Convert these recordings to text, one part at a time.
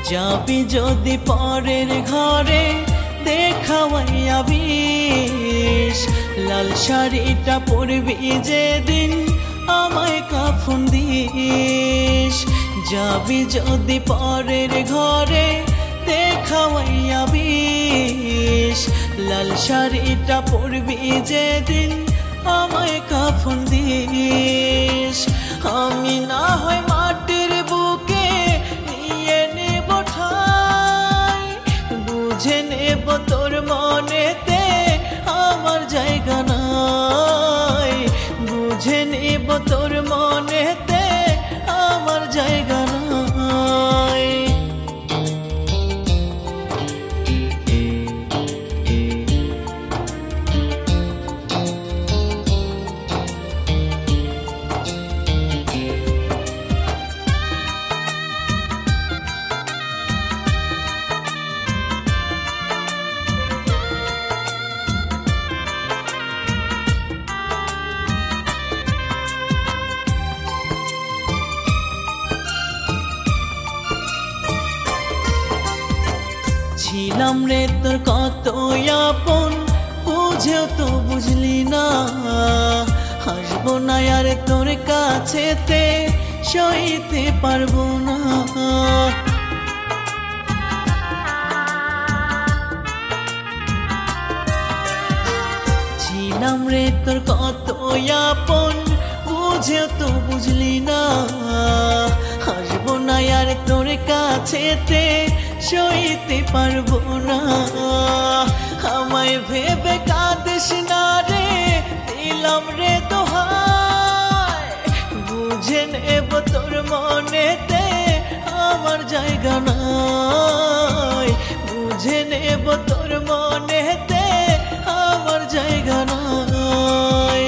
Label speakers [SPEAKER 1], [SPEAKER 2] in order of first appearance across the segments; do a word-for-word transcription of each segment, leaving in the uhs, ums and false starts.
[SPEAKER 1] যাবি যদি পরের ঘরে দেখাওয়াইয়া বিষ, লাল শাড়িটা পরবি যেদিন আমায় কাফন দিস। যাবি যদি পরের ঘরে দেখাওয়াইয়া বিষ, লাল শাড়িটা পরবি যেদিন আমায় কাফন দিস। আমি না হয় মাটির বুকে নিয়ে নেব ঠাই, বুঝে নেব তোর মনেতে আমার জায়গা নাই, বুঝে নেব তোর মনেতে আমার জায়গা নাই। ছিলাম রে তোর কত আপন, বুঝেও তো বুঝলি না। হাসবো না আর তোর কাছেতে, সইতে পারবো না। ছিলাম রে তোর কত আপন, বুঝেও তো বুঝলি না। হাসবো না আর তোর কাছেতে, সইতে পারবো না। আমায় ভেবে কাঁদিস না রে, দিলাম রে দোহাই, বুঝে নেব তোর মনেতে আমার জায়গা নাই, বুঝে নেব তোর মনেতে আমার জায়গা নাই।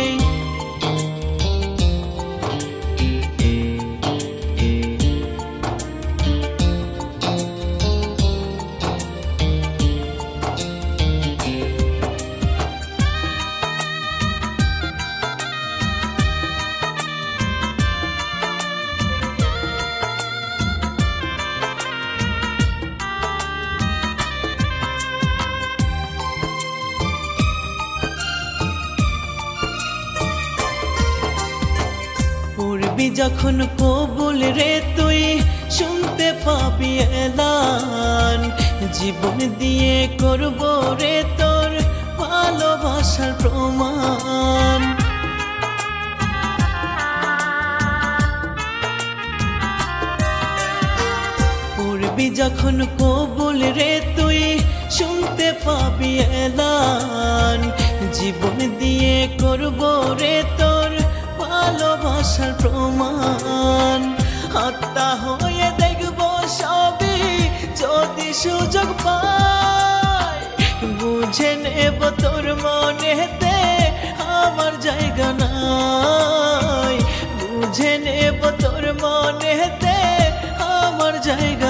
[SPEAKER 1] পড়বি যখন কবুল রে তুই, শুনতে পাবি এলান, জীবন দিয়ে করব রে তোর ভালোবাসার প্রমাণ। পড়বি যখন কবুল রে তুই, শুনতে পাবি এলান, জীবন দিয়ে করব রে তোর ভালোবাসার প্রমাণ। আত্মা হয়ে দেখব সবই যদি সুযোগ পাই, বুঝে নেব তোর মনেতে আমার জায়গা নাই, বুঝে নেব তোর মনেতে আমার জায়গা